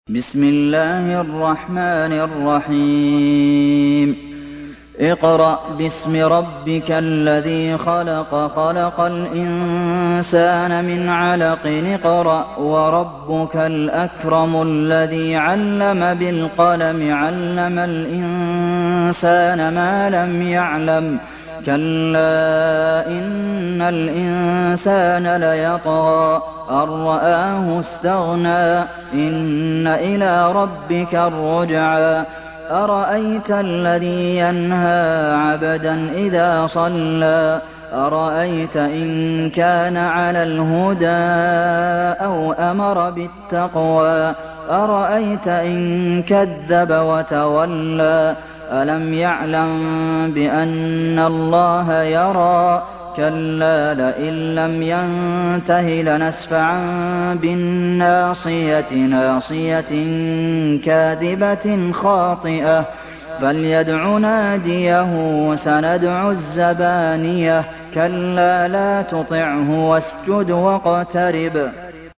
بسم الله الرحمن الرحيم اقرأ باسم ربك الذي خلق خلق الإنسان من علق اقرأ وربك الأكرم الذي علم بالقلم علم الإنسان ما لم يعلم كلا إن الإنسان ليطغى أن رآه استغنى إن إلى ربك الرجعى أرأيت الذي ينهى عبدا إذا صلى أرأيت إن كان على الهدى أو أمر بالتقوى أرأيت إن كذب وتولى ألم يعلم بأن الله يرى كلا لئن لم ينته لنسفعا بالناصية ناصية كاذبة خاطئة فليدع ناديه سندع الزبانية كلا لا تطعه واسجد واقترب